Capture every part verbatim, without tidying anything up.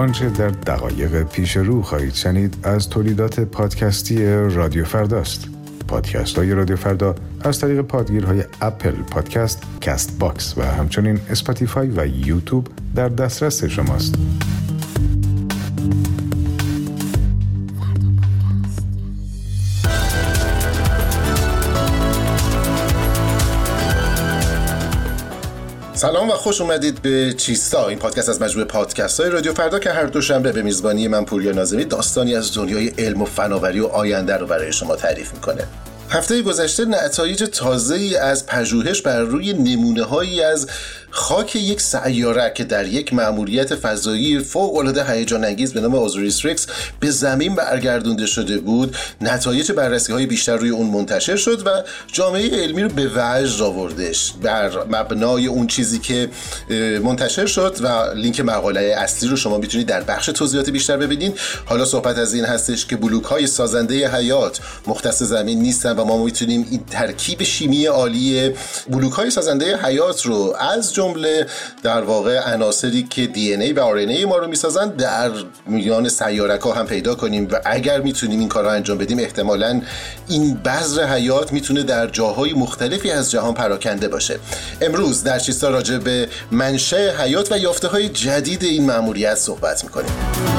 آنچه در دقایق پیش رو خواهید شنید از تولیدات پادکستی رادیو فرداست. پادکست های رادیو فردا از طریق پادگیرهای اپل پادکست، کست باکس و همچنین اسپاتیفای و یوتیوب در دسترس شماست. سلام و خوش اومدید به چیستا، این پادکست از مجموعه پادکست های رادیو فردا که هر دوشنبه به میزبانی من پوریا ناظمی داستانی از دنیای علم و فناوری و آینده رو برای شما تعریف میکنه. هفته گذشته نتایج تازه‌ای از پژوهش بر روی نمونه‌هایی از خاک یک سیاره که در یک مأموریت فضایی فوق‌العاده هیجان انگیز به نام اوزیریس رکس به زمین برگردونده شده بود، نتایج بررسی‌های بیشتر روی اون منتشر شد و جامعه علمی رو به وجد آوردش. بر مبنای اون چیزی که منتشر شد و لینک مقاله اصلی رو شما میتونید در بخش توضیحات بیشتر ببینید. حالا صحبت از این هستش که بلوک‌های سازنده حیات مختص زمین نیستن و ما میتونیم این ترکیب شیمی عالی بلوک‌های سازنده حیات رو از جمله در واقع عناصری که دی ان ای و آر ان ای ما رو میسازن در میان سیاره‌ها هم پیدا کنیم و اگر میتونیم این کارا انجام بدیم احتمالاً این بذر حیات میتونه در جاهای مختلفی از جهان پراکنده باشه. امروز در چیستا راجع به منشأ حیات و یافته‌های جدید این مأموریت صحبت می‌کنیم.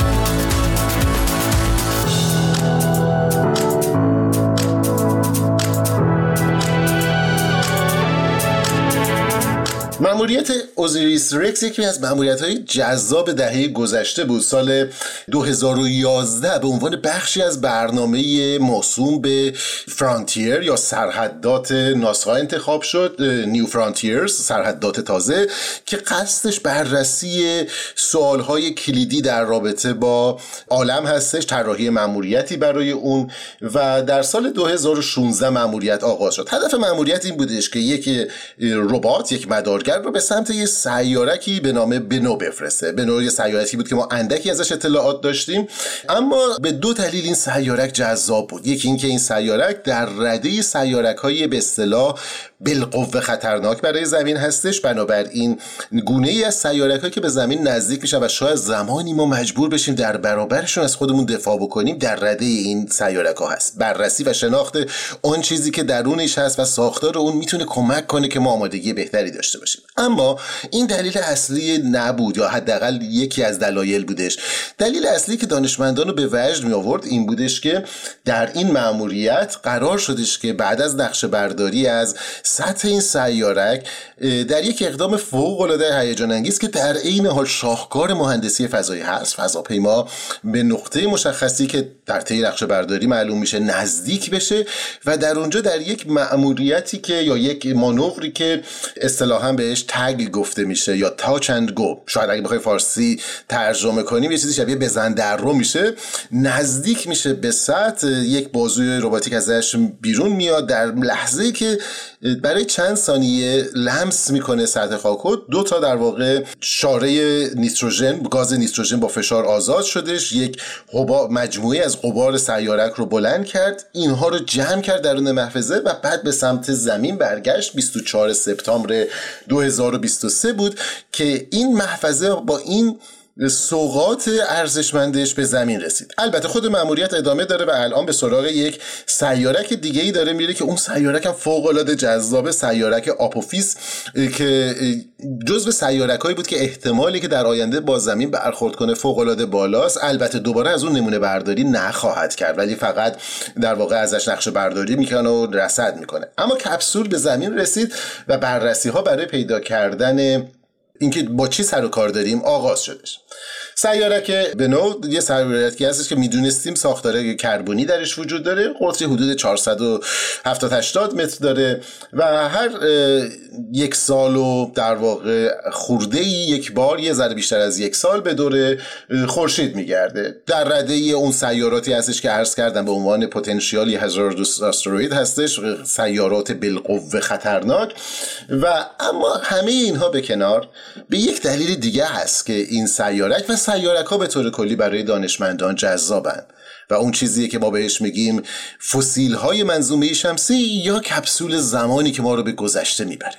مأموریت اوزیریس رکس یکی از مأموریت‌های جذاب دهه گذشته بود. سال دو هزار و یازده به عنوان بخشی از برنامه موسوم به فرانتیر یا سرحدات ناسا انتخاب شد، نیو فرانتیرز، سرحدات تازه، که قصدش بررسی سوال‌های کلیدی در رابطه با عالم هستش، طراحی مأموریتی برای اون و در سال دو هزار و شانزده مأموریت آغاز شد. هدف مأموریت این بودش که یک ربات، یک مدارگر رو به سمت یه سیارکی به نام بنو بفرسته. بنو یه سیارکی بود که ما اندکی ازش اطلاعات داشتیم، اما به دو دلیل این سیارک جذاب بود. یکی این که این سیارک در رده سیارک‌های به اصطلاح بالقوه خطرناک برای زمین هستش، بنابراین گونه ای از سیارک‌ها که به زمین نزدیک میشن و شاید زمانی ما مجبور بشیم در برابرشون از خودمون دفاع بکنیم، در رده این سیارک‌ها هست. بررسی و شناخت اون چیزی که درونش هست و ساختار اون میتونه کمک کنه که ما آمادگی بهتری داشته باشیم. اما این دلیل اصلی نبود، یا حداقل یکی از دلایل بودش. دلیل اصلی که دانشمندان رو به وجد می آورد این بودش که در این مأموریت قرار شدش که بعد از نقشه برداری از سطح این سیارک در یک اقدام فوق‌العاده هیجان انگیز که در عین حال شاهکار مهندسی فضایی هست، فضاپیما به نقطه مشخصی که در طی نقشه برداری معلوم میشه نزدیک بشه و در اونجا در یک مأموریتی که یا یک مانوری که اصطلاحاً بهش تگ گفته میشه یا تاچ اند گو، شاید اگه بخوای فارسی ترجمه کنیم یه چیزی شبیه بزن در رو میشه، نزدیک میشه به سطح، یک بازوی رباتیک ازش بیرون میاد، در لحظه‌ای که برای چند ثانیه لمس میکنه سطح خاک، دو تا در واقع شاره نیتروژن، گاز نیتروژن با فشار آزاد شدش، یک غبار، مجموعه از غبار سیارک رو بلند کرد، اینها رو جمع کرد درون محفظه و بعد به سمت زمین برگشت. بیست و چهارم سپتامبر دو هزار و بیست و سه بود که این محفظه با این سوغات ارزشمندش به زمین رسید. البته خود مأموریت ادامه داره و الان به سراغ یک سیارک دیگه‌ای داره میره که اون سیارک هم فوق‌العاده جذابه، سیارک آپوفیس که جزو سیارک‌هایی بود که احتمالی که در آینده با زمین برخورد کنه فوق‌العاده بالاست. البته دوباره از اون نمونه برداری نخواهد کرد، ولی فقط در واقع ازش نقشه برداری میکنه و رصد میکنه. اما کپسول به زمین رسید و بررسی‌ها برای پیدا کردن اینکه با چی سر و کار داریم آغاز شدش. سیارک بنو یه سیارکی هستش که میدونستیم ساختار کربنی درش وجود داره، قطری حدود چهارصد و هفتاد هشتاد متر داره و هر یک سال و در واقع خورده یک بار، یه ذره بیشتر از یک سال به دور خورشید میگرده. در رده اون سیاراتی هستش که عرض کردم به عنوان پتانسیالی هزاردوس آستروید هستش، سیارات بالقوه خطرناک. و اما همه اینها به کنار، به یک دلیل دیگه هست که این سیارک و سیارک ها به طور کلی برای دانشمندان جذابن و اون چیزیه که ما بهش میگیم فسیل های منظومه شمسی یا کپسول زمانی که ما رو به گذشته میبره.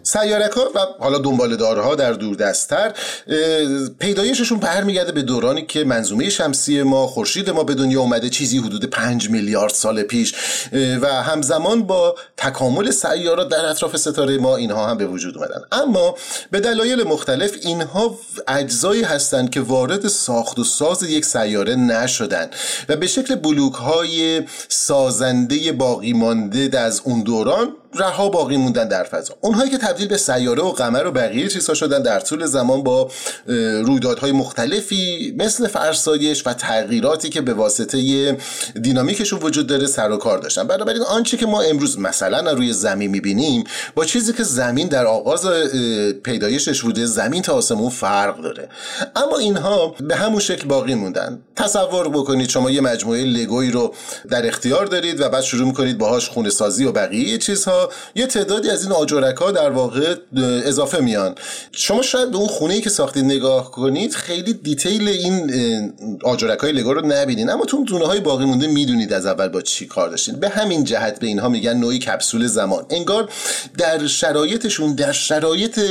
سیارک‌ها و حالا دنباله‌دارها در دوردست‌تر پیدایششون برمیگرده به دورانی که منظومه شمسی ما، خورشید ما به دنیا اومده، چیزی حدود پنج میلیارد سال پیش، و همزمان با تکامل سیارات در اطراف ستاره ما اینها هم به وجود اومدن. اما به دلایل مختلف اینها اجزایی هستند که وارد ساخت و ساز یک سیاره نشدن و به شکل بلوک‌های سازنده باقی مانده از اون دوران رها باقی موندن در فضا. اونهایی که تبدیل به سیاره و قمر و بقیه چیزها شدن در طول زمان با رویدادهای مختلفی مثل فرسایش و تغییراتی که به واسطه دینامیکشون وجود داره سر و کار داشتن. بنابراین آنچه که ما امروز مثلا روی زمین میبینیم با چیزی که زمین در آغاز پیدایشش بوده، زمین تا آسمون فرق داره، اما اینها به همون شکل باقی موندن. تصور بکنید شما یه مجموعه لگویی رو در اختیار دارید و بعد شروع میکنید باهاش خونه سازی و بقیه چیزها، یه تعدادی از این آجرک‌ها در واقع اضافه میان. شما شاید به اون خونه‌ای که ساختید نگاه کنید خیلی دیتیل این آجرک‌های لگو رو نبینید، اما تو دونه‌های باقی مونده میدونید از اول با چی کار داشتین. به همین جهت به اینها میگن نوعی کپسول زمان. انگار در شرایطشون، در شرایط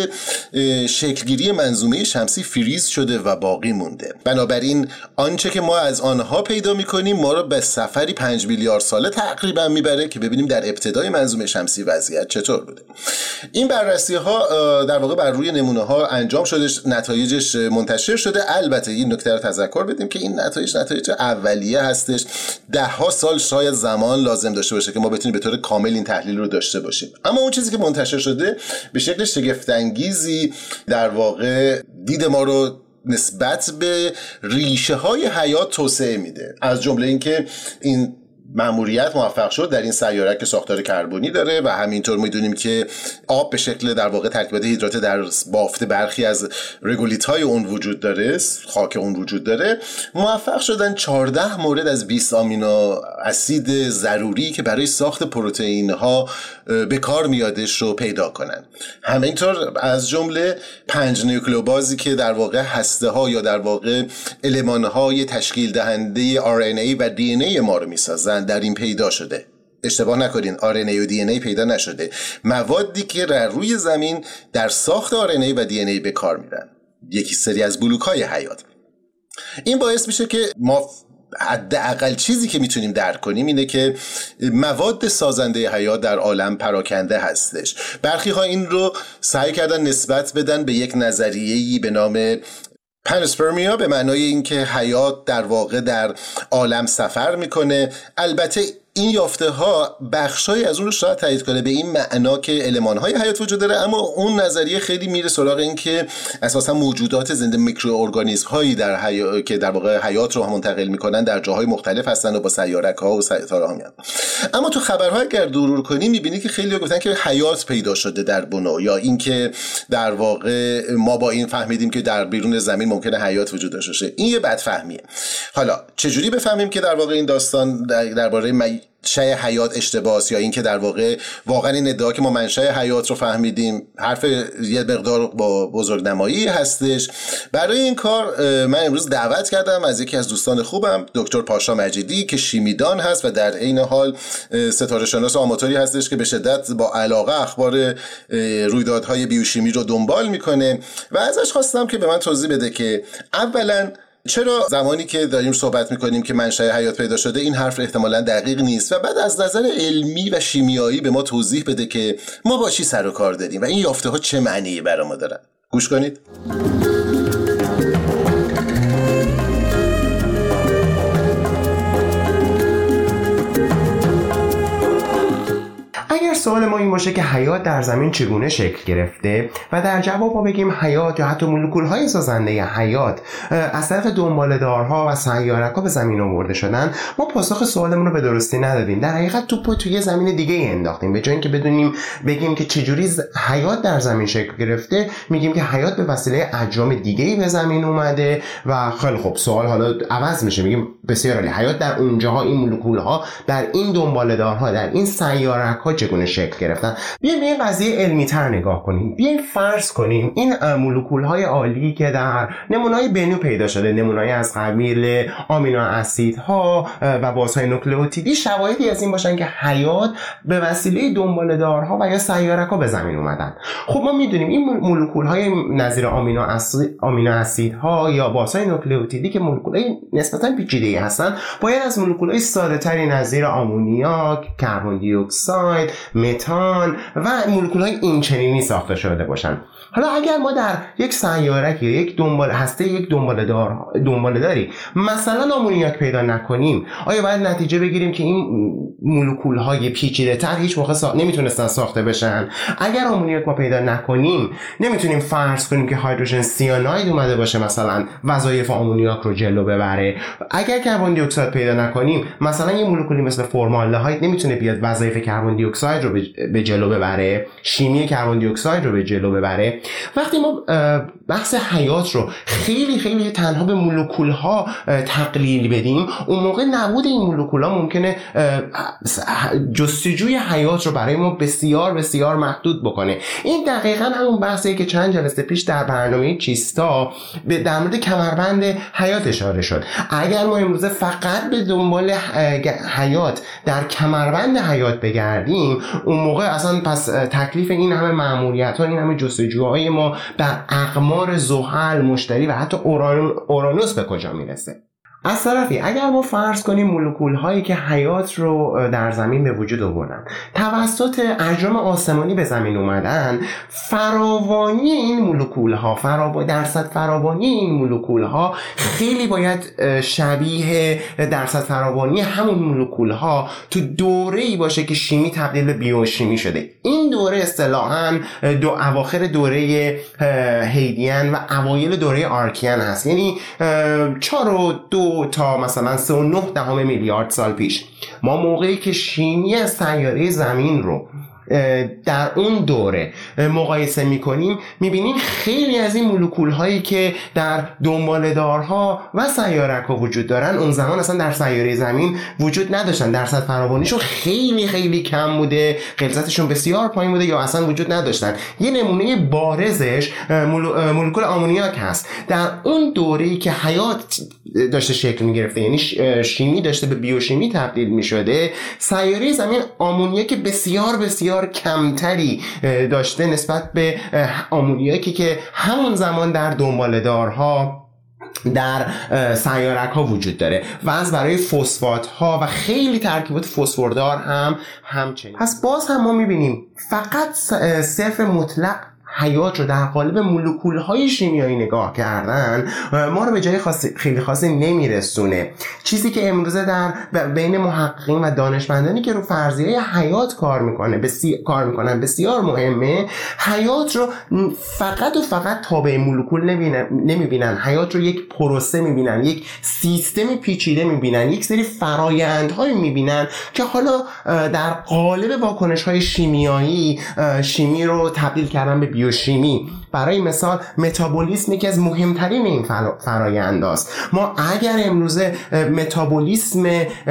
شکلگیری منظومه شمسی فریز شده و باقی مونده. بنابراین آنچه که ما از آنها پیدا می‌کنیم ما رو به سفری پنج میلیارد ساله تقریبا میبره که ببینیم در ابتدای منظومه شمسی وضعیت چطور بوده. این بررسی ها در واقع بر روی نمونه ها انجام شده، نتایجش منتشر شده. البته این نکته رو تذکر بدیم که این نتایج نتایج اولیه هستش، ده ها سال شاید زمان لازم داشته باشه که ما بتونیم به طور کامل این تحلیل رو داشته باشیم. اما اون چیزی که منتشر شده به شکل شگفت انگیزی در واقع دید ما رو نسبت به ریشه های حیات توسعه میده. از جمله اینکه این مأموریت موفق شد در این سیاره که ساختار کربنی داره و همینطور میدونیم که آب به شکل در واقع ترکیبات هیدرات در بافت برخی از رگولیت های اون وجود داره، خاک اون وجود داره. موفق شدن چهارده مورد از بیست آمینو اسید ضروری که برای ساخت پروتئین ها به کار میادش رو پیدا کنن. همینطور از جمله پنج نیوکلئوبازی که در واقع هسته ها یا در واقع المان های تشکیل دهنده آر ان ای و دی ان ای ما رو میسازن در این پیدا شده. اشتباه نکنین، آر ان ای و دی ان ای پیدا نشده، موادی که در روی زمین در ساخت آر ان ای و دی ان ای به کار میرن، یکی سری از بلوک های حیات. این باعث میشه که ما حداقل چیزی که میتونیم درک کنیم اینه که مواد سازنده حیات در عالم پراکنده هستش. برخی ها این رو سعی کردن نسبت بدن به یک نظریه‌ای به نام پنسپرمیا، به معنای اینکه حیات در واقع در عالم سفر میکنه. البته این یافته ها بخشای از اون رو شاید تایید کنه به این معنا که المان های حیات وجود داره، اما اون نظریه خیلی میره سراغ این که اساسا موجودات زنده میکروارگانیسم هایی در حی... که در واقع حیات رو هم منتقل میکنن در جاهای مختلف هستن و با سیارک ها و ستاره ها میان. اما تو خبرها اگر مرور کنی میبینی که خیلی ها گفتن که حیات پیدا شده در بنو، یا این که در واقع ما با این فهمیدیم که در بیرون زمین ممکنه حیات وجود داشته باشه. این یه بدفهمیه. حالا چجوری بفهمیم که در واقع این داستان درباره در منشأ حیات اشتباس، یا این که در واقع واقعا این ادعا که ما منشأ حیات رو فهمیدیم حرف یه مقدار با بزرگنمایی هستش. برای این کار من امروز دعوت کردم از یکی از دوستان خوبم، دکتر پاشا مجیدی، که شیمیدان هست و در عین حال ستاره شناس آماتوری هستش که به شدت با علاقه اخبار رویدادهای بیوشیمی رو دنبال میکنه و ازش خواستم که به من توضیح بده که اولا چرا زمانی که داریم صحبت میکنیم که منشأ حیات پیدا شده این حرف احتمالاً دقیق نیست، و بعد از نظر علمی و شیمیایی به ما توضیح بده که ما با چی سر و کار داریم و این یافته ها چه معنی برای ما دارن. گوش کنید. اگر سوال ما این باشه که حیات در زمین چگونه شکل گرفته و در جواب ما بگیم حیات یا حتی مولکول‌های سازنده حیات از طریق دنباله‌دارها و سیارک‌ها به زمین آورده شدن، ما پاسخ سوالمون رو به درستی ندادیم. در حقیقت توپو توی زمین دیگه انداختیم. به جای اینکه بدونیم بگیم که چجوری حیات در زمین شکل گرفته، میگیم که حیات به وسیله اجرام دیگه‌ای به زمین اومده و خیلی خب سوال حالا عوض میشه، میگیم بسیار عالی، حیات در اونجاها، این مولکول‌ها در این دنباله‌دارها در این سیارک‌ها چگونه شکل شکل گرفتن. بیایم به این قضیه علمی تر نگاه کنیم. بیایم فرض کنیم این مولکول های عالی که در نمونه‌های بنو پیدا شده، نمونه‌های از قبیل آمینو اسیدها و بازهای نوکلئوتیدی، شواهدی از این باشن که حیات به وسیله دنباله‌دارها و یا سیارک‌ها به زمین اومدن. خب ما میدونیم این مولکول‌های نظیر آمینو اسید آمینو اسیدها یا بازهای نوکلئوتیدی که مولکول‌های نسبتاً پیچیده‌ای هستن، باید از مولکول‌های ساده‌تری نظیر آمونیاک، کربن دی اکساید، متان و مولکول‌های اینچنینی ساخته شده باشن. حالا اگر ما در یک سیاره‌ای یک دنبال هسته یک دنباله‌دار دنباله‌داری مثلا آمونیاک پیدا نکنیم، آیا باید نتیجه بگیریم که این مولکول‌های پیچیده‌تر هیچ موقع سا... نمیتونستن ساخته بشن؟ اگر آمونیاک ما پیدا نکنیم، نمیتونیم فرض کنیم که هیدروژن سیاناید اومده باشه مثلا وظایف آمونیاک رو جلو ببره. اگر کربن دی اکساید پیدا نکنیم، مثلا یه مولکولی مثل فرمالدهاید نمیتونه بیاد وظایف کربن دی اکساید رو به جلو ببره، شیمی کربن دی اکساید رو به جلو ببره. وقتی ما بحث حیات رو خیلی خیلی تنها به مولکول‌ها تقلیل بدیم، اون موقع نبود این مولکول‌ها ممکنه جستجوی حیات رو برای ما بسیار بسیار محدود بکنه. این دقیقاً همون بحثیه که چند جلسه پیش در برنامه چیستا در مورد کمربند حیات اشاره شد. اگر ما امروز فقط به دنبال حیات در کمربند حیات بگردیم، اون موقع اصلا پس تکلیف این همه مأموریت‌ها، این همه جستجوهای ما در اقمار زحل، مشتری و حتی اورانوس به کجا میرسه؟ از طرفی اگر ما فرض کنیم مولکول هایی که حیات رو در زمین به وجود آوردن توسط اجرام آسمانی به زمین اومدن، فراوانی این مولکول ها فراو... درصد فراوانی این مولکول ها خیلی باید شبیه درصد فراوانی همون مولکول ها تو دوره‌ای باشه که شیمی تبدیل به بیوشیمی شده. این دوره اصطلاحاً دو اواخر دوره هیدیان و اوایل دوره آرکیان هست، یعنی چهار و دو تا مثلا سه و نه دهم میلیارد سال پیش. ما موقعی که شیمی سیاره زمین رو در اون دوره مقایسه میکنیم، میبینیم خیلی از این مولکول هایی که در دنباله‌دارها و سیارک ها وجود دارن اون زمان اصلا در سیاره زمین وجود نداشتن، درصد فراوانیشون خیلی خیلی کم بوده، غلظتشون بسیار پایین بوده یا اصلا وجود نداشتن. یه نمونه بارزش مولکول آمونیاک هست. در اون دوره‌ای که حیات داشته شکل میگرفته، یعنی شیمی داشته به بیوشیمی تبدیل میشده، سیاره زمین آمونیاک بسیار بسیار کمتری داشته نسبت به آمونیاکی که همون زمان در دنباله‌دارها در سیارک ها وجود داره و از برای فسفات ها و خیلی ترکیبات فسفوردار هم همچنین. پس باز هم ما میبینیم فقط صرف مطلق حیات رو در قالب مولکول‌های شیمیایی نگاه کردن ما رو به جای خاصی خیلی خاصی نمیرسونه. چیزی که امروزه در بین محققین و دانشمندانی که رو فرضیه حیات کار میکنه بسیار کار میکنن بسیار مهمه. حیات رو فقط و فقط تابع مولکول نمیبینن، حیات رو یک پروسه میبینن، یک سیستم پیچیده میبینن، یک سری فرایندهایی میبینن که حالا در قالب واکنش‌های شیمیایی شیمی رو تبدیل کردن به بیوشیمی. برای مثال متابولیسم یکی از مهمترین این فراینداست. ما اگر امروزه متابولیسم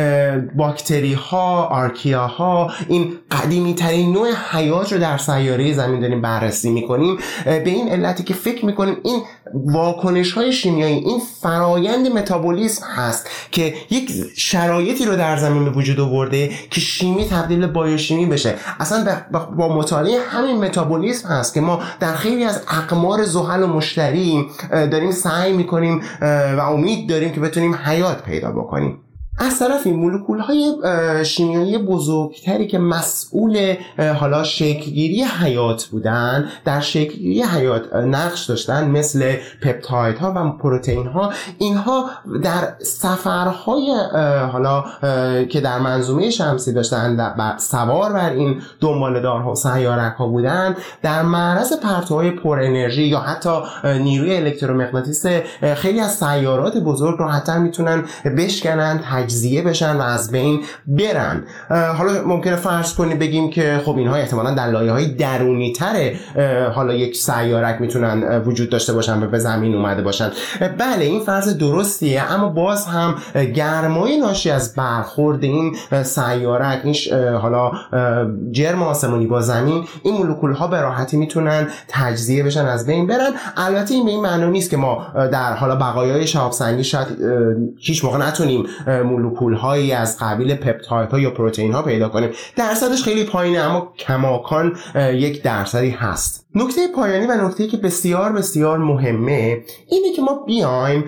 باکتری ها، آرکیا ها، این قدیمی ترین نوع حیات رو در سیاره زمین داریم بررسی میکنیم، به این علتی که فکر میکنیم این واکنش های شیمیایی، این فرایند متابولیسم هست که یک شرایطی رو در زمین به وجود آورده که شیمی تبدیل به بیوشیمی بشه. اصلا با مطالعه همین متابولیسم هست که ما در خیلی از اقمار زحل و مشتری داریم سعی میکنیم و امید داریم که بتونیم حیات پیدا بکنیم. از طرفی مولکول‌های شیمیایی بزرگتری که مسئول حالا شکلگیری حیات بودن، در شکلگیری حیات نقش داشتن، مثل پپتایدها و پروتئین‌ها، اینها در سفرهای حالا که در منظومه شمسی داشتن و سوار بر این دنباله‌دارها و سیارک‌ها بودن، در معرض پرتوهای پر انرژی یا حتی نیروی الکترومغناطیس خیلی از سیارات بزرگ رو حتی میتونن بشکنن، تجزیه بشن و از بین برن. حالا ممکنه فرض کنیم بگیم که خب اینها احتمالاً در لایه‌های درونی‌تر حالا یک سیارک میتونن وجود داشته باشن و به زمین اومده باشن. بله این فرض درستیه، اما باز هم گرمای ناشی از برخورد این سیارک، این حالا جرم آسمانی با زمین، این مولکول ها به راحتی میتونن تجزیه بشن از بین برن. البته این به این معنی نیست که ما در حالا بقایای شهاب سنگی شاید هیچ موقع نتونیم مولکول هایی از قبیل پپتاید ها یا پروتئین ها پیدا کنیم. درصدش خیلی پایینه، اما کماکان یک درصدی هست. نکته پایانی و نکته‌ای که بسیار بسیار مهمه اینه که ما بیایم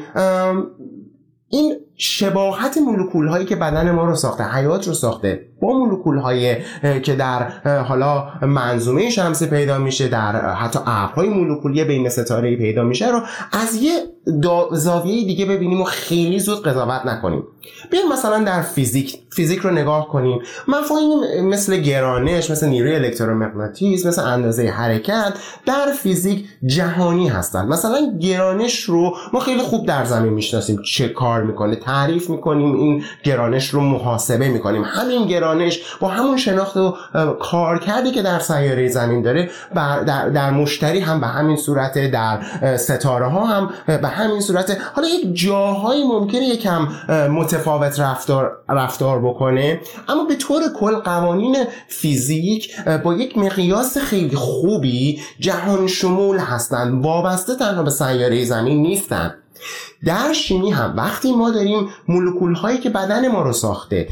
این شباهت مولکول هایی که بدن ما رو ساخته، حیات رو ساخته، با مولکول هایی که در حالا منظومه شمسی پیدا میشه، در حتی ابرهای مولکولی بین ستاره‌ای پیدا میشه رو از یه زاویه دیگه ببینیم و خیلی زود قضاوت نکنیم. بیایم مثلا در فیزیک فیزیک رو نگاه کنیم. مفاهیم مثل گرانش، مثل نیروی الکترومغناطیس، مثل اندازه حرکت در فیزیک جهانی هستند. مثلا گرانش رو ما خیلی خوب در زمین میشناسیم چه کار میکنه، تعریف میکنیم، این گرانش رو محاسبه میکنیم. همین گرانش با همون شناخت و کارکردی که در سیاره زمین داره در, در مشتری هم به همین صورت، در ستاره ها هم به همین صورت. حالا یک جاهایی ممکنه یکم متفاوت رفتار رفتار بکنه، اما به طور کل قوانین فیزیک با یک مقیاس خیلی خوبی جهان شمول هستند، وابسته تنها به سیاره زمین نیستند. در شیمی هم وقتی ما داریم مولکول هایی که بدن ما رو ساخته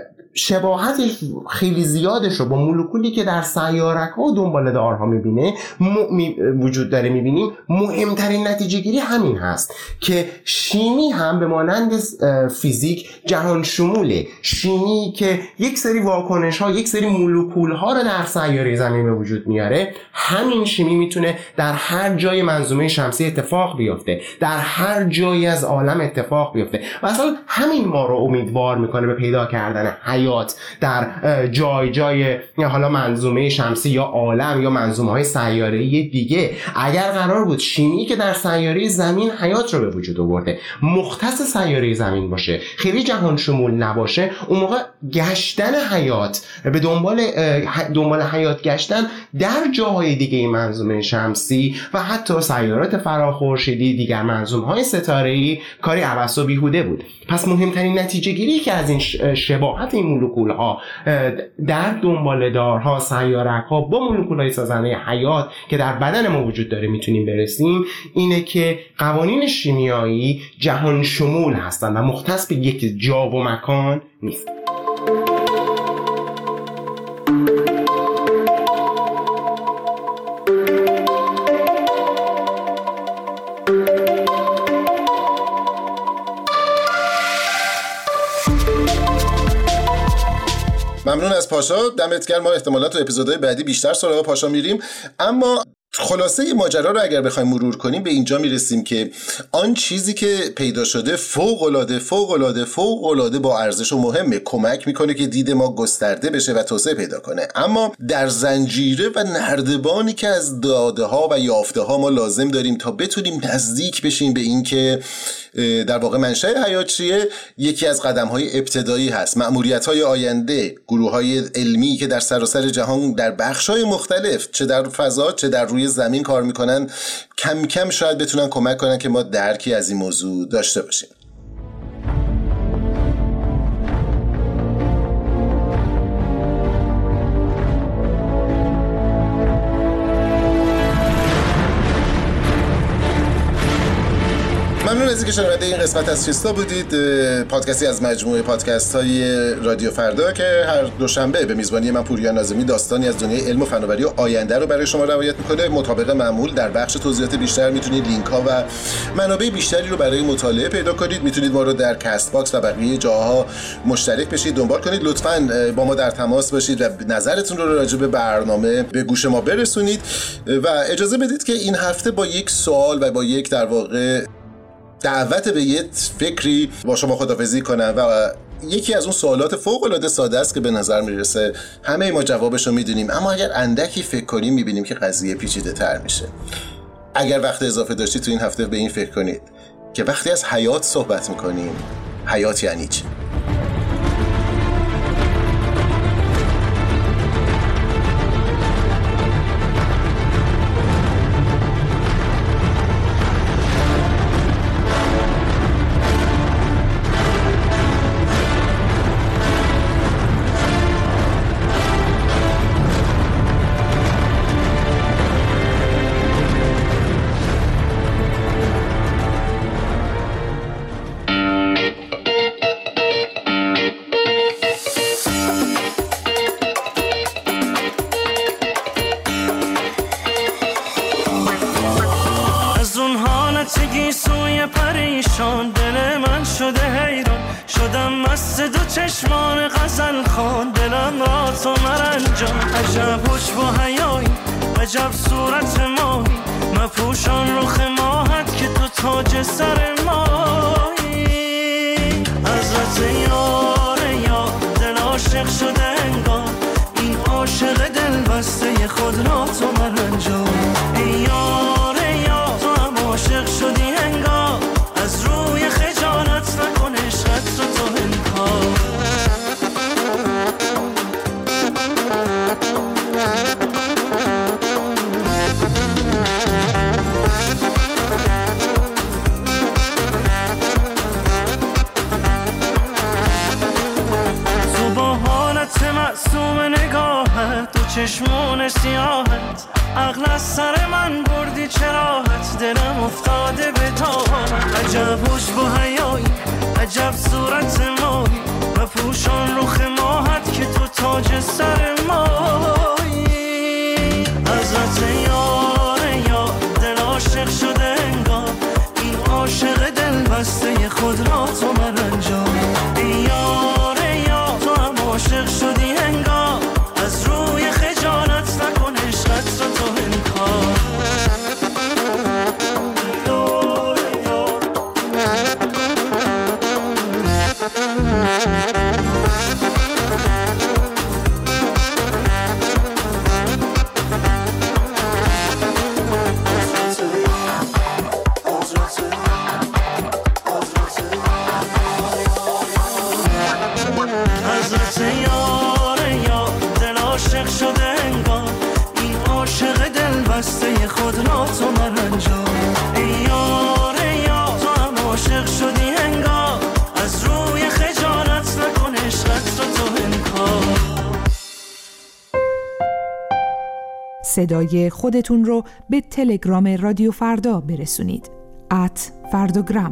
شباهتش خیلی زیادش رو با مولکولی که در سیارک ها و دنباله دارها میبینه می وجود داره میبینیم، مهمترین نتیجه گیری همین هست که شیمی هم به مانند فیزیک جهان شموله. شیمی که یک سری واکنش ها، یک سری مولکول ها رو در سیاره زمین به وجود میاره، همین شیمی میتونه در هر جای منظومه شمسی اتفاق بیفته، در هر جایی از عالم اتفاق بیفته و اصلا همین ما رو امیدوار میکنه به پیدا کردن حیات در جای جای حالا منظومه شمسی یا عالم یا منظومه‌های سیاره‌ای دیگه. اگر قرار بود شیمی که در سیاره زمین حیات رو به وجود آورده مختص سیاره زمین باشه، خیلی جهان شمول نباشه، اون موقع گشتن حیات، به دنبال دنبال حیات گشتن در جاهای دیگه منظومه شمسی و حتی سیارات فراخورشیدی، دیگر منظومه‌های ستاره‌ای کاری عبث و بیهوده بود. پس مهمترین نتیجه گیری که از این شباهت این مولکول ها در دنباله دارها، سیارک ها با مولکول های سازنده حیات که در بدن ما وجود داره میتونیم برسیم، اینه که قوانین شیمیایی جهان شمول هستند و مختص به یک جا و مکان نیست. ممنون از پاشا، دمت گرم. ما احتمالاً تو اپیزودهای بعدی بیشتر سراغ پاشا میریم، اما خلاصه ماجرا رو اگر بخوایم مرور کنیم به اینجا میرسیم که آن چیزی که پیدا شده فوق‌العاده فوق‌العاده فوق‌العاده با ارزش و مهمه، کمک میکنه که دید ما گسترده بشه و توسعه پیدا کنه، اما در زنجیره و نردبانی که از داده ها و یافته ها ما لازم داریم تا بتونیم نزدیک بشیم به این که در واقع منشأ حیات چیه، یکی از قدم‌های ابتدایی هست. مأموریت‌های آینده، گروه‌های علمی که در سراسر جهان در بخش‌های مختلف، چه در فضا چه در روی زمین کار میکنن، کم کم شاید بتونن کمک کنن که ما درکی از این موضوع داشته باشیم. ممنون از اینکه شنونده این قسمت از چیستا بودید، پادکستی از مجموعه پادکست های رادیو فردا که هر دوشنبه به میزبانی من پوریا ناظمی داستانی از دنیای علم و فناوری و آینده رو برای شما روایت میکنه. مطابق معمول در بخش توضیحات بیشتر میتونید لینک ها و منابع بیشتری رو برای مطالعه پیدا کنید. میتونید ما رو در کست باکس و بقیه جاها مشترک بشید، دنبال کنید. لطفاً با ما در تماس باشید و نظرتون رو راجع به برنامه به گوش ما برسونید و اجازه بدید که این هفته با یک سوال و با یک در واقع دعوت به یه فکری با شما خداحافظی کنم و یکی از اون سوالات فوق‌العاده ساده است که به نظر میرسه همه ما جوابش رو میدونیم، اما اگر اندکی فکر کنیم میبینیم که قضیه پیچیده تر میشه. اگر وقت اضافه داشتید تو این هفته به این فکر کنید که وقتی از حیات صحبت میکنیم، حیات یعنی چی؟ مست دو چشمان غزل خوان دلم را تو مرنجان. عجب حجب و حیایی عجب صورت ماهی مپوشان رخ ماهت که تو تاج سر ماهی. حضرت یار یا دل عاشق شده انگار این عاشق دل بسته خود را تو مرنجان. ای یار یا تو هم عاشق شدی انگار از روی خجالت نکن عشقت رو تو انکار. تو با حالت معصوم نگاهت دو چشمون سیاهت عقل از سر من بردی چراحت دلم افتاده به تاهت. عجب حجب و حیایی عجب صورت ماهی و پوشان رخ ماهت که تو تاج سر ماهی. حضرت یار یا دل عاشق شده انگار این عاشق دل بسته خود را تو مرنجان. ای یار یا تو هم عاشق شدی انگار از روی خجالت نکن عشقت رو تو انکار. حضرت یار یا دل عاشق شده انگار این عاشق دل بسته خود را تو مرنجان. ای یار یا تو هم عاشق شدی انگار از روی خجالت نکن عشقت رو تو انکار. صدای خودتون رو به تلگرام رادیو فردا برسونید. ات فرداگرام.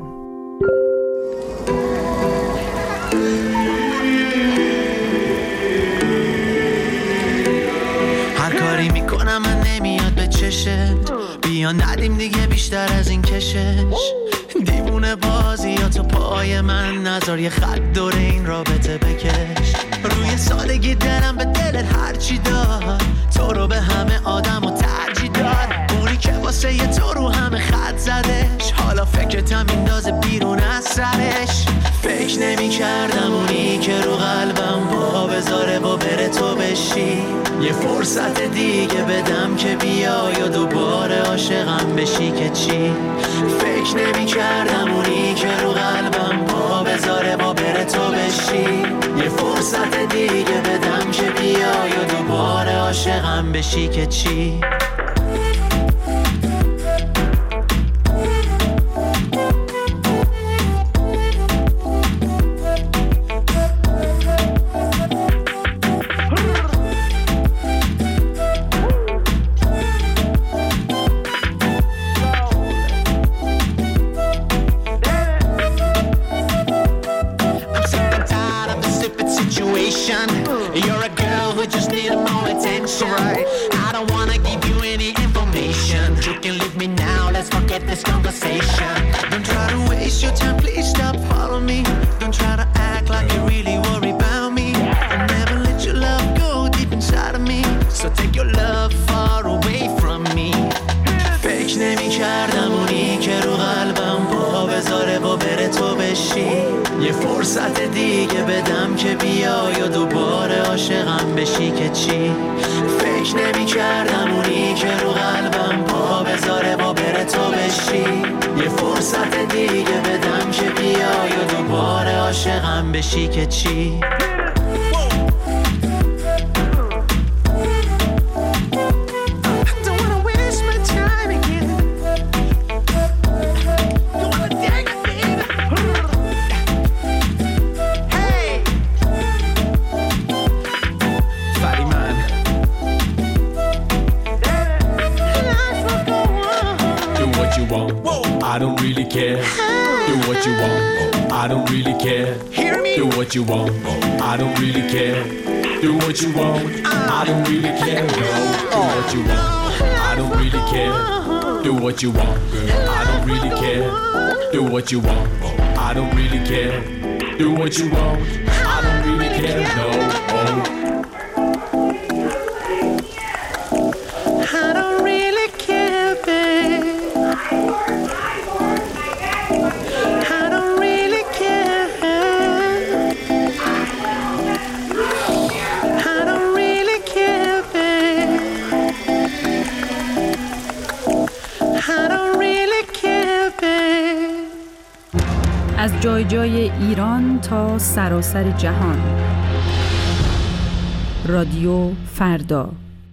هر کاری میکنم من نمیاد به چشت بیا ندیم دیگه بیشتر از این کشش. دیوونه بازی یا تو پای من نذار یه خط دور این رابطه بکش. روی سادگی دلم به دلت هرچی داد تو رو به همه آدم و ترجیح داد. اونی که واسه یه تو رو همه خط زدش حالا فکرتم میندازه بیرون از سرش. فکر نمی کردم اونی که رو قلبم با بذاره با بره تو بشی. یه فرصت دیگه بدم که بیا یا دوباره عاشقم بشی که چی. فکر نمی کردم اونی که رو قلبم با بذاره با بره تو بشی. یه فرصت دیگه بدم که بیا یا دوباره عاشقم بشی که چی. You're a girl who just needs more attention. Right. I don't wanna give you any information. You can leave me now, let's forget this conversation. Don't try to waste your time, please stop following me. Don't try to act like you really worry about me. I'll never let your love go deep inside of me. So take your love far away from me. فکر نمی کردم اونی که رو قلبم پا بذاره با بره تو بشی. یه فرصت دیگه بدم که بیا یا دوباره عاشقم بشی که چی. فکر نمی کردم اونی که رو قلبم پا بذاره با بره تو بشی. یه فرصت دیگه بدم که بیا یا دوباره عاشقم بشی که چی. I don't really care. Do what you want. I don't really care. Do what you want. I don't really care. Do what you want. I don't really care. No. Do what you want. I don't really care. Do what you want. I don't really care. Do what you want. I don't really care. do what you want. I don't really care, no. Oh. I don't really care, babe. I don't really care. I don't really care, babe. I don't really care, babe. از جای جای ایران تا سراسر جهان. رادیو فردا.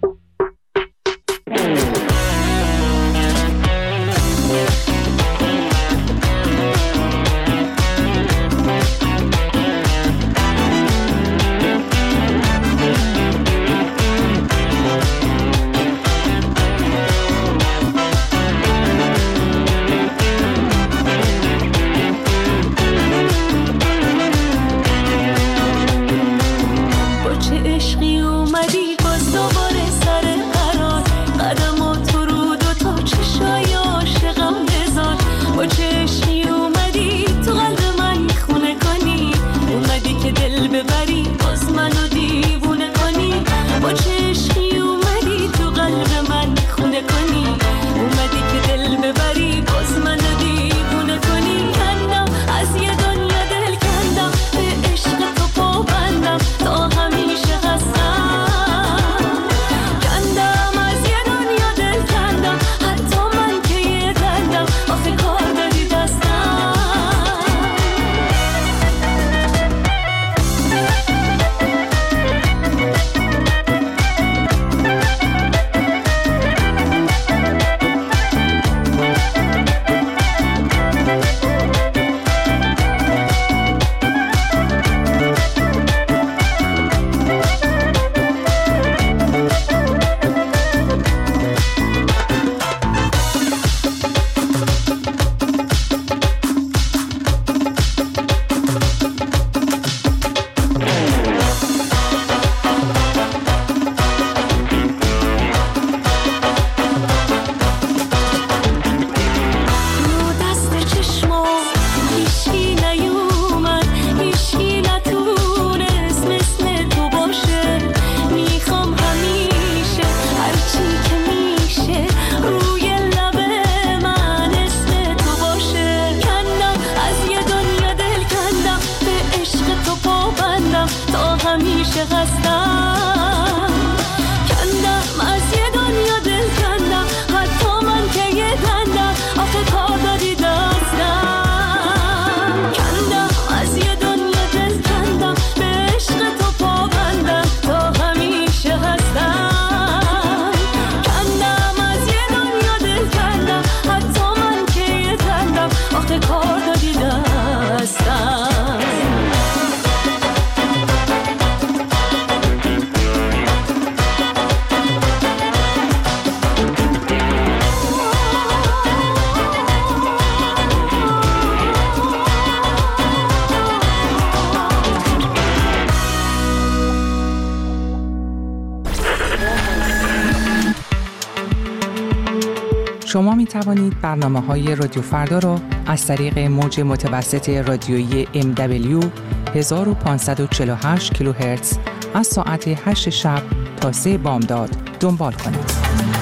شما می توانید برنامه‌های رادیو فردا را از طریق موج متوسط رادیویی ام دبلیو هزار و پانصد و چهل و هشت کیلوهرتز از ساعت هشت شب تا سه بامداد دنبال کنید.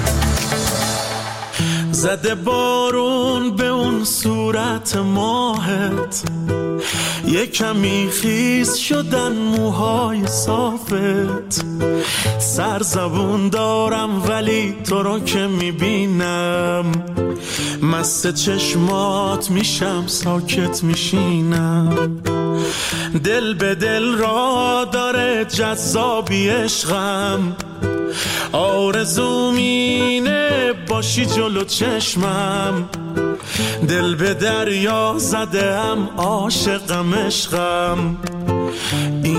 زده بارون به اون صورت ماهت، یه کمی خیس شدن موهای صافت. سرزبون دارم ولی تو رو که میبینم، مست چشمات میشم ساکت میشینم. دل به دل را داره جذابی عشقم، آرزوم اینه باشی جلو چشمم. دل به دریا زدم عاشقم عشقم، این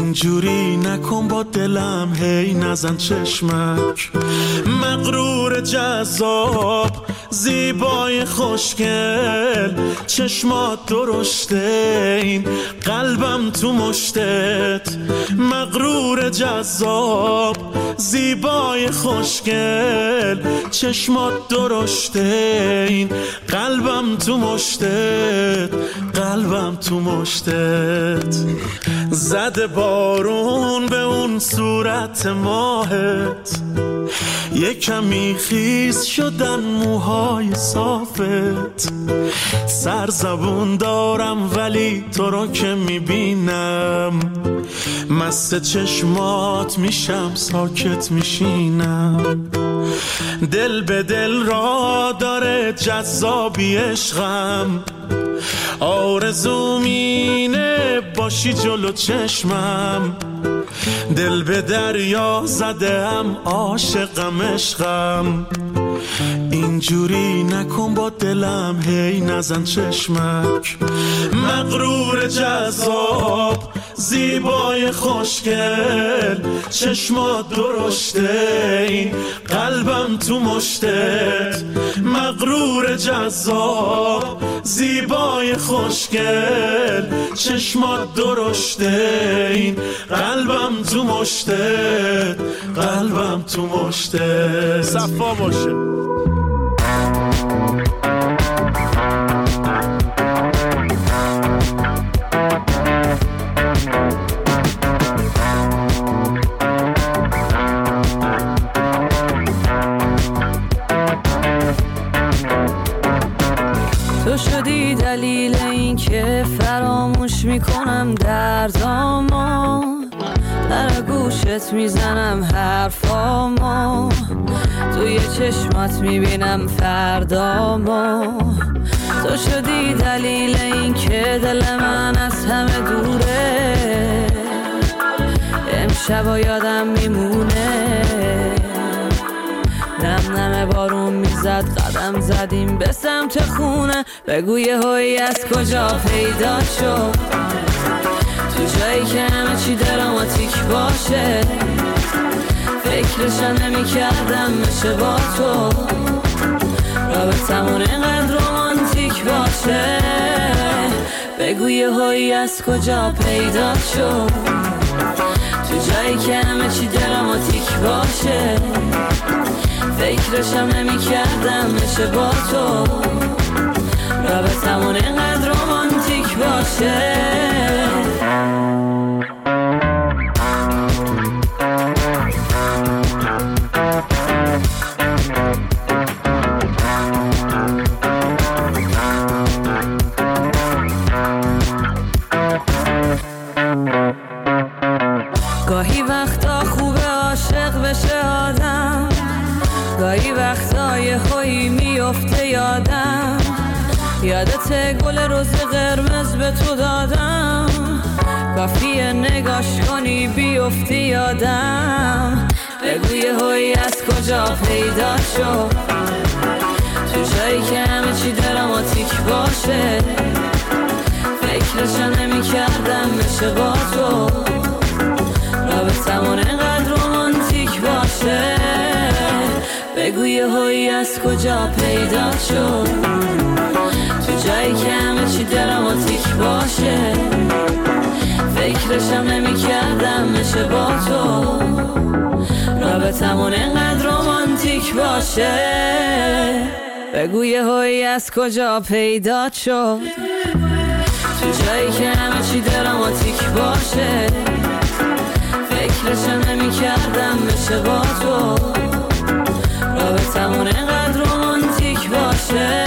اینجوری نکن با دلم، هی نزن چشمک. مغرور جذاب زیبای خوشگل، چشمات درشته این قلبم تو مشتت. مغرور جذاب زیبای خوشگل، چشمات درشته این قلبم تو مشتت. قلبم تو مشتت. زده بارون به اون صورت ماهت، یکمی خیس شدن موهای صافت. سرزبون دارم ولی تو رو که میبینم، مست چشمات میشم ساکت میشینم. دل به دل را داره جذابی عشقم، آرزوم اینه باشی جلو چشمم. دل به دریا زدم عاشقم عشقم، اینجوری نکن با دلم، هی نزن چشمک. مغرور جذاب زیبای خوشگل، چشمات درشته این قلبم تو مشتت. مغرور جذاب زیبای خوشگل، چشمات درشته این قلبم تو مشتت. قلبم تو مشتت. صفا باشه. تو شدی دلیل این که فراموش میکنم دردامو، در گوشت میزنم حرفامو، توی چشمات میبینم فردامو. تو شدی دلیل این که دل من از همه دوره، امشب یادم میمونه. نم نم بارون میزد، قدم زدیم به سمت خونه. بگو یه هایی از کجا پیدا شد، تو جایی که همه چی دراماتیک باشه. فکرشم نمی کردم میشه با تو، رابطمون اینقدر رومانتیک باشه. بگو یه هایی از کجا پیدا شد، تو جایی که همه چی دراماتیک باشه. فکرشم نمی کردم میشه با تو، رابطمون اینقدر رومانتیک باشه. گاهی وقتا خوبه عاشق بشه آدم، گاهی وقتا یه هایی میفته یادم. یادت گل روز قرمز به تو دادم، کافیه نگاش کنی بیفتی یادم. بگو یه هایی از کجا پیدا شد، تو جایی که همه چی دراماتیک باشه. فکرشم نمی کردم میشه با تو، رابطمون اینقدر رومانتیک باشه. بگو یه هایی از کجا پیدا شد، تو جایی که همه چی دراماتیک باشه. فکرشم نمی کردم میشه با تو، رابطمون اینقدر رومانتیک باشه. بگو یه هایی از کجا پیدا شد، تو جایی که همه چی دراماتیک باشه. فکرشم نمی کردم میشه با تو، رابطمون اینقدر رومانتیک باشه.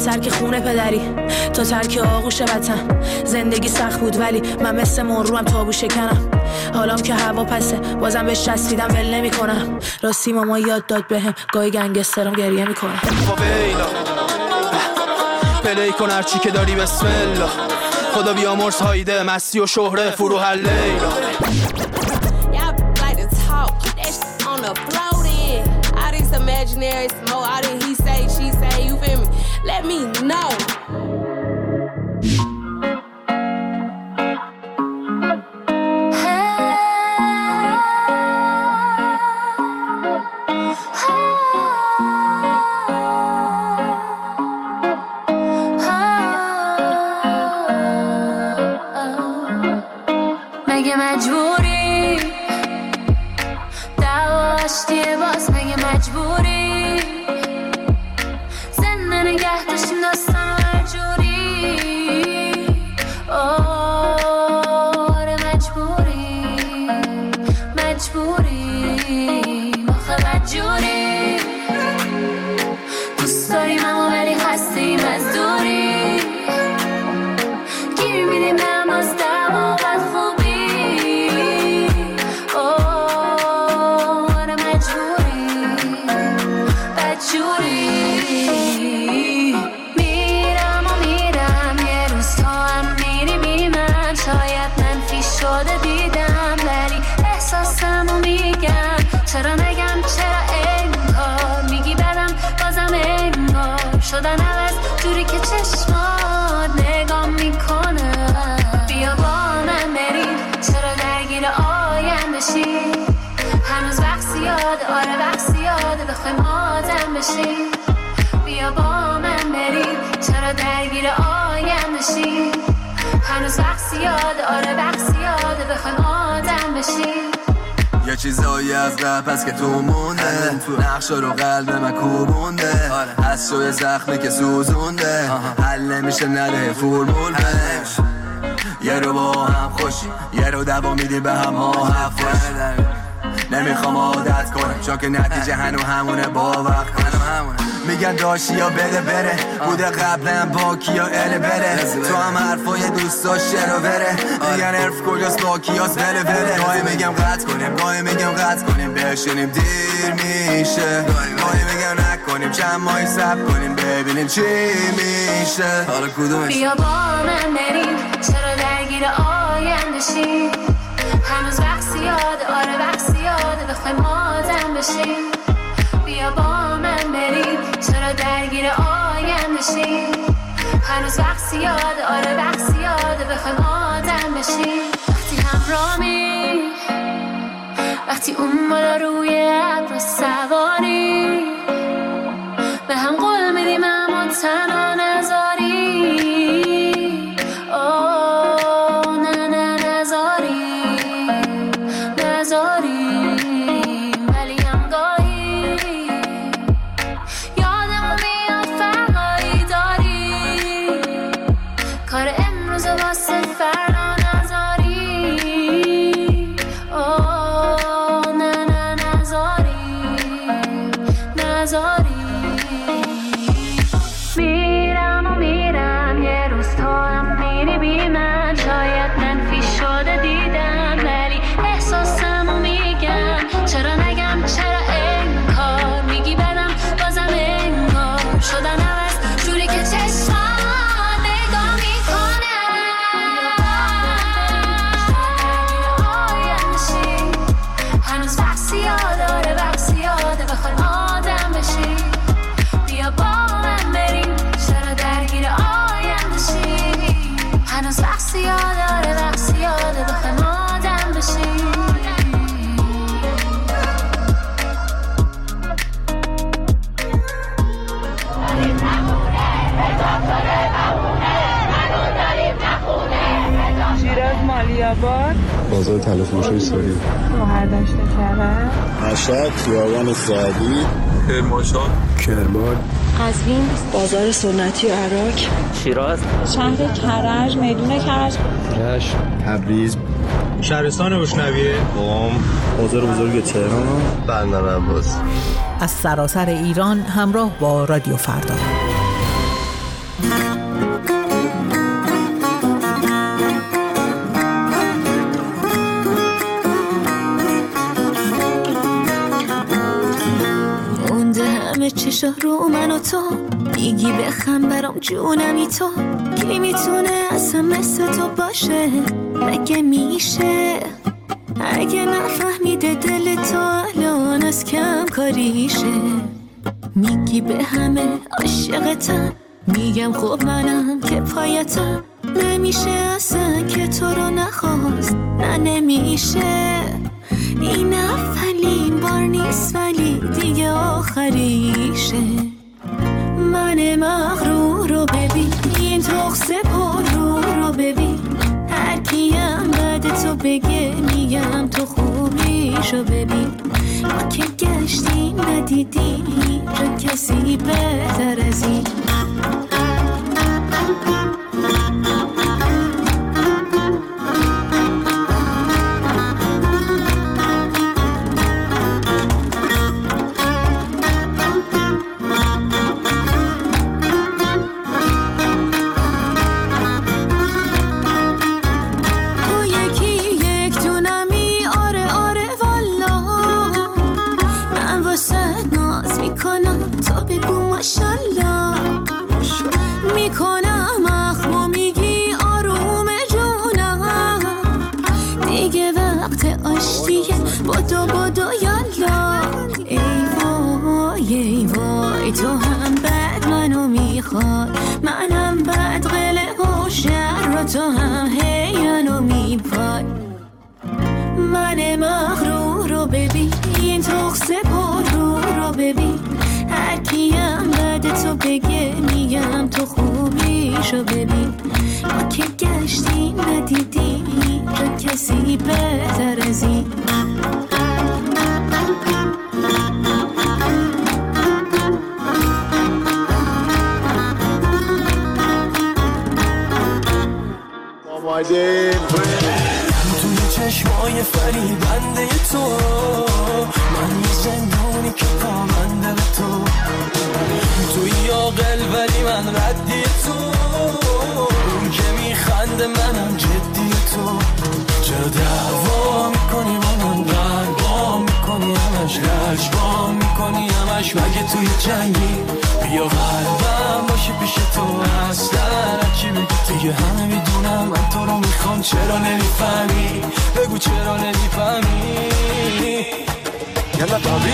ترک خونه پدری تا ترک آغوش وطن. زندگی سخت بود ولی من مثل مروم تابو شکنم. حالام که هوا پسه بازم بهش چسبیدم ول نمی کنم. راستی ماما یاد داد بهم گاهی گنگسترم گریه میکنه. فاویلا پلی کن هرچی که داری بسم الله. خدا بیامرز هایده مستی و شهره فروح لیلا. Imaginary smoke, all that he say, she say, you feel me? Let me know. مگه مجبوری داشتی باز مگه مجبوری زنده نگه داشتیم داستان و هر جوری آره مجبوری مجبوری آخه بدجوری دوست داریم اما ولی هستیم از دوری گیر میدیم هم از دم و بد خوبی میرم و میرم یه روز تا هم میری بی من. شاید منفی شده دیدم ولی احساسم و میگم. چرا نگم چرا انگار میگی بدم بازم انگار شدن عوض جوری که چشمات نگاه میکنه. بیا با من بریم چرا درگیر آینده شی. هنوز وقت زیاده آره وقت زیاده بخوایم آدم بشیم. بیا با من بریم چرا درگیر آینده شیم. هنوز وقت زیاده آره وقت زیاده بخوایم آدم بشیم. یه چیزایی از رپ هست که تو مونده. نقشا رو قلب من کوبونده. از شوی زخمی که سوزونده. حل نمیشه نده فرمول بهش. یه رو با هم خوشی یه رو دوا میدی به هم ها حرف خوش. نمیخوام عادت کنم چون که نتیجه هنو همونه با وقت کنم. میگن داشتی یا بده بره بوده قبلا با کیا ال بره. تو هم حرفای دوستاش شروع بره. میگن عرف کجاست با کیاس بله بله. گاهی میگم قطع کنیم گاهی میگم قطع کنیم بشینیم دیر میشه. گاهی میگم نکنیم چند ماهی صبر کنیم ببینیم چی میشه. حالا کدومش بیا با من بریم چرا درگیر آینده شیم. هنوز وقت زیاده آره وقت زیاده بخوایم آدم بشیم. بیا با من بریم چرا درگیر آینده شیم. هنوز وقت زیاده آره وقت زیاده بخوایم آدم بشیم. وقتی همرامی وقتی اون بالا روی ابر سواری به هم قول میدیم اما تنها نذاری. آه نه نه نذاری نذاری. ولی هم گاهی یادمو میاد فرقایی داری. کار امروز واسه فردا نذاری. آه نه نه نذاری نذاری. میرم و میرم یه روز تا هم میری بی من. شاید منفی شده دیدم ولی احساسم و میگم. چرا نگم چرا انکار میگی بدم بازم انگار شدن عوض جوری که چشمان نگاه میکنه. آینده شی هنوز وقت زیاده آره وقت زیاده بخوایم آدم بشی. بیا با من بریم چرا درگیر آینده شی. هنوز وقت زیاده آره وقت زیاده بخوایم آدم بشی. شیراز مالی‌آباد بازار تلفروشی ساری شوهر داشته کرد مشهد خیابان سعدی کرمانشاه کرمان قزوین بازار سنتی عراق شیراز شهر کرج میدون کرج رشت تبریز شهرستان بشنویه قم بازار بزرگ تهران بندر عباس. از سراسر ایران همراه با رادیو فردا. چشا رو من و تو میگی بخم برام جونمی تو کی میتونه اصلا مثل تو باشه مگه میشه اگه نفهمیده دل تو الان از کم کاریشه میگی به همه عاشقتم میگم خب منم که پایتم نمیشه اصلا که تو رو نخواست نه نمیشه این اولین بار نیست ولی دیگه آخریشه من مغرور رو ببین این تخصه پر رو رو ببین هر کیم بعد تو بگه میگم تو خوبیشو ببین ما که گشتیم ندیدیم را کسی بهتر از این بدو بدو یالا ای وای ای وای تو هم بد منو میخواد منم بد قله و شر و تو هم هی منو میپای من مغرور رو ببین این تخصه پر رو رو ببین هر کیم بعد تو بگه میگم تو خوبیشو ببین ما که گشتیم ندیدیم را کسی بهتر از این توی چشمای فریبنده تو من یه زندانی که پابنده به تو توی عاقل ولی من ردی تو اون که میخنده منم جدی تو چرا دعوا میکنی با من قلبا میکنی همش رجبا میکنی همش مگه توی جنگی بیا قلبم باشه پیش تو اصلا چی بگی دیگه همه میدونم من تو رو میخوام چرا نمیفهمی بگو چرا نمیفهمی یلا تابی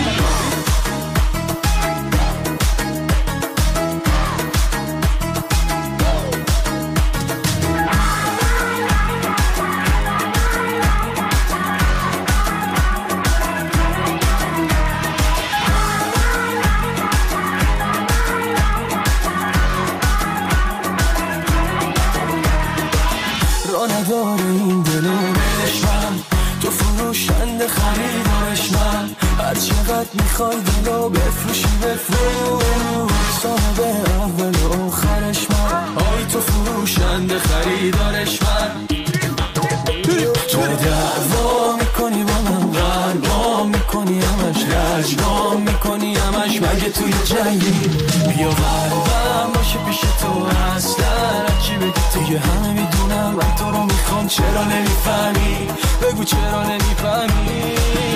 نداره این دلو بدش من تو فروشنده خریدارش من هر چقدر میخوای دلو بفروشی بفروش صاحب اول و آخرش من آی تو فروشنده خریدارش من تو دعوا میکنی با من قلبا میکنی همش رجبا میکنی همش مگه توی جنگی بیا قلبم باشه پیش تو اصلا چی بگی دیگه همه میدونم من تو رو میخوام چرا نمیفهمی بگو چرا نمیفهمی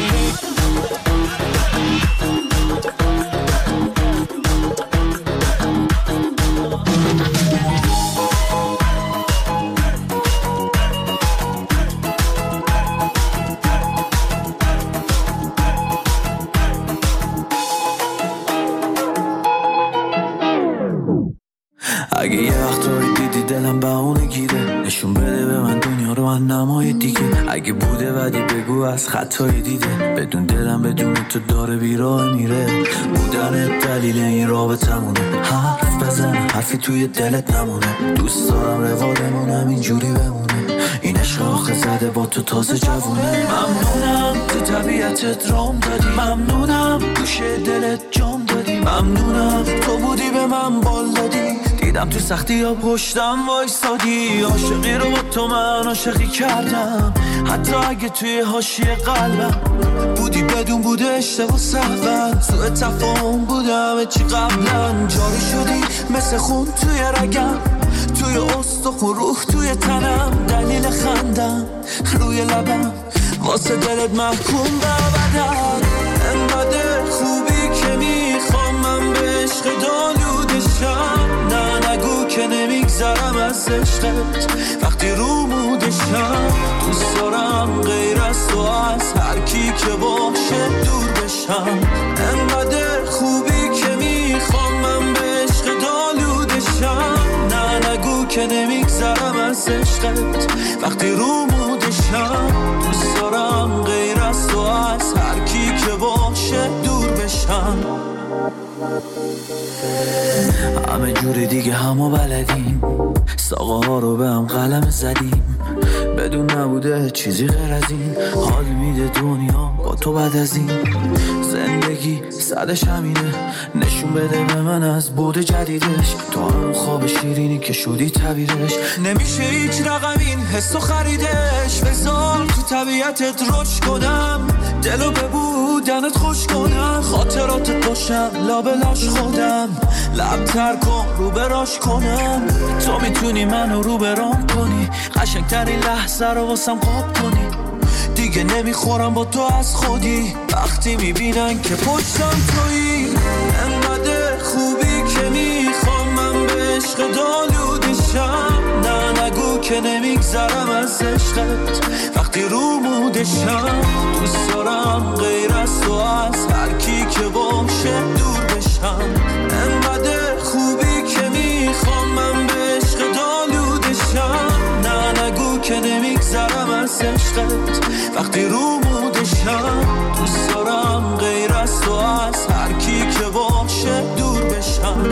اگه یه وقتایی دیدی دلم بهونه گیره نشون بده به من دنیا رو انمای دیگه اگه بوده بدی بگو از خطایی دیده بدون دلم بدون تو داره بیراه میره بودن دلیل این رابطمونه حرف بزن حرفی توی دلت نمونه دوست دارم روادمونم اینجوری بمونه این عشق آخه زده با تو تازه جوونه ممنونم تو طبیعتت رام دادی ممنونم گوشه دلت جام دادی ممنونم تو بودی به من بال دادی دیدم تو سختی یا پشتم وایسادی، عاشقی رو با تو من عاشقی کردم، حتی اگه توی حاشیه قلبم بودی بدون بوده اشتباه سهون، سوء تفاهم بودم چی قبلا، جاری شدی مثل خون توی رگم، توی استخون روح توی تنم، دلیل خندم روی لبم، واسه دلت محکوم به ابدم. انقدر خوبی که میخوام من به عشق دالودشم، نه نگو که نمیگذرم از عشقت وقتی رو مودشم، دوست دارم غیر از تو از هر کی که باشه دور بشم. انقدر خوبی که میخوام من به عشق دالودشم، نه نگو که نمیگذرم از عشقت وقتی رو مودشم، دوست دارم غیر از تو از هر کی که باشه دور بشم. همه جوری دیگه همو بلدیم، ساقه ها رو به هم قلم زدیم، بدون نبوده چیزی غیر از این، حال میده دنیا با تو بعد از این، زندگی صدش همینه، نشون بده به من از بود جدیدش، تو همون خواب شیرینی که شدی تعبیرش، نمیشه هیچ رقم این حسو خریدش، بذار تو طبیعتت رشد کنم، دلو به بودنت خوش کنم، خاطراتت باشم لابلاش خودم، لب تر کن رو براش کنم، تو میتونی منو رو برام کنی، قشنگترین لحظه رو واسم قاب کنی، دیگه نمیخورم با تو از خودی، وقتی میبینن که پشتم تویی. انقدر خوبی که میخوام من به عشق دالودشم، نه نگو که نمیگذرم از عشقت وقتی رو مودشم، دوست دارم غیر از تو از هر کی که باشه دور بشم. انقدر خوبی که میخوام من به عشق دالودشم، نه نگو که نمیگذرم از عشقت وقتی رو مودشم، دوست دارم غیر از تو از هر کی که باشه دور بشم.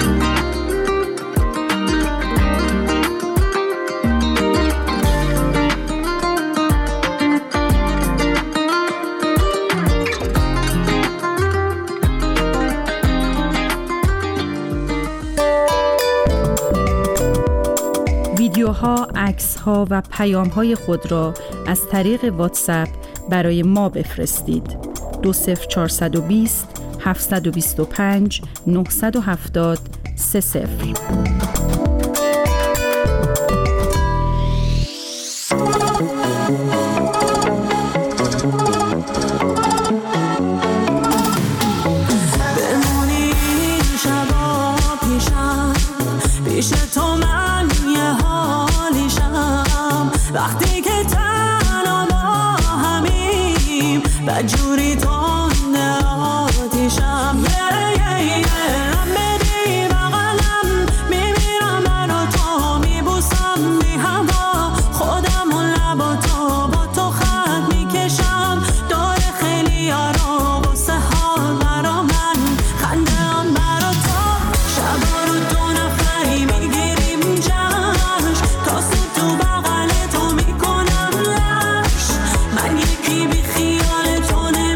ویدیوها، عکس‌ها و پیام‌های خود را از طریق واتساپ برای ما بفرستید. دو صفر چهارصد و بیست هفتصد و بیست و پنج نهصد و هفتاد سه صفر. بمونی شبا پیشم، پیش تو من یه حالیشم، وقتی که تنها با همیم بجوری تنده آتیشم، هم بدی بغلم میمیرم من و تو، میبوسم بی هوا خودم و لبا تو، با تو خط میکشم داره خیلی یارو، واسه حال برا من خنده هم برا تو، شبا رو دو نفری میگیریم جشن، تا صبح تو بغل تو میکنم لش، من یکی بی خیال تو نمیشم.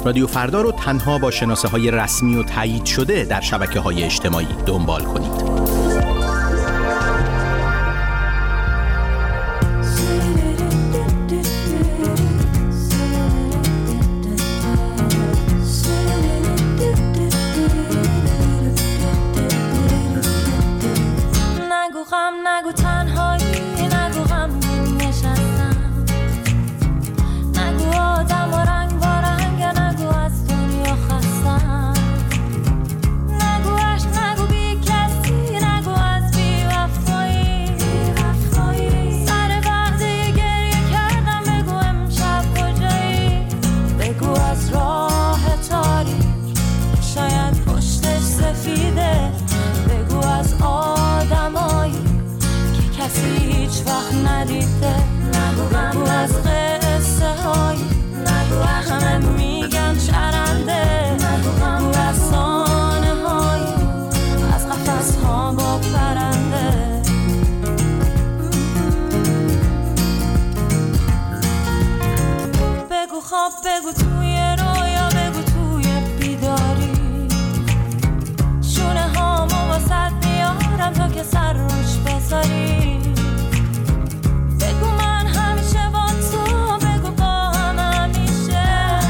رادیو فردا رو تنها با شناسه های رسمی و تایید شده در شبکه های اجتماعی دنبال کنید. بگو توی رویا، بگو توی بیداری، شونه هامو واسد میارم تا که سر روش بذاری. بگو من همیشه با تو، بگو با هم همیشه،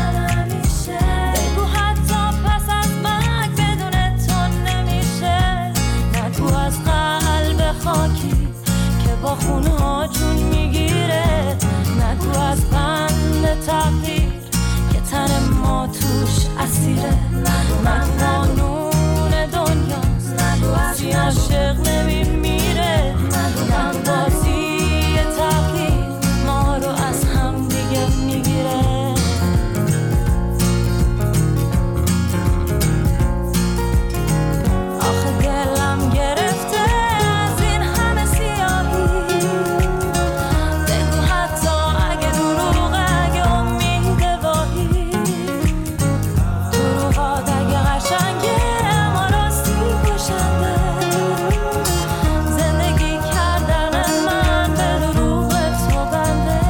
بگو حتی پس از مرگ بدون تو نمیشه. نگو از قلب خاکی که با خونها جون میگیره، نگو از بند تقدیر که تن ما توش اسیره. من قانون دنیاست، کسی عاشق نمیمیره. من بازی تقدیر ما رو از هم دیگه میگیره. آخه دلم گرفته از این همه سیاهی، بگو حتی اگه دروغه، اگه امید واهی، دروغات اگه قشنگه اما راستی کشنده. زندگی کردن من به دروغ تو بنده.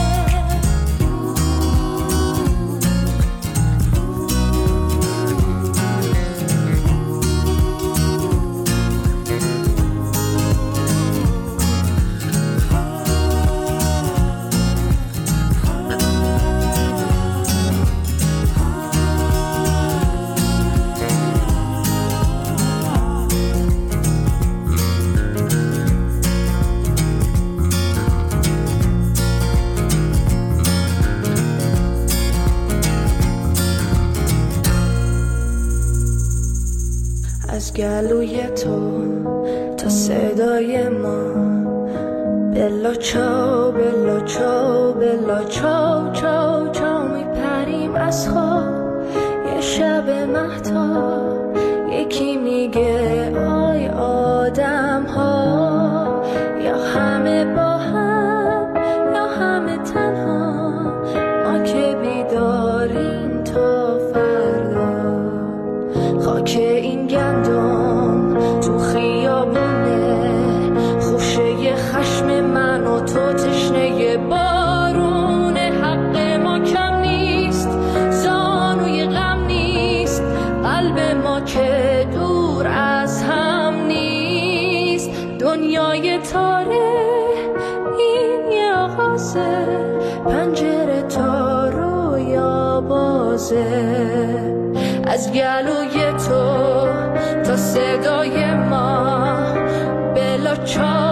از گلوی تو تا صدای ما، بلا چاو بلا چاو بلا چاو چاو چاو میپریم از خواب. یه شب مهتاب یکی میگه آی آدم ها، یا همه با هم یا همه تنها، ما که بیداریم تا فردا. خاک این گندم تو خیابونه، خوشه خشم من و تو تشنه بارونه. حق ما کم نیست، زانوی غم نیست، قلب ما که دور از هم نیست. دنیای تاره این یه آغازه، پنجره تا رویا بازه. از گلوی تو تا صدای ما، بلا چا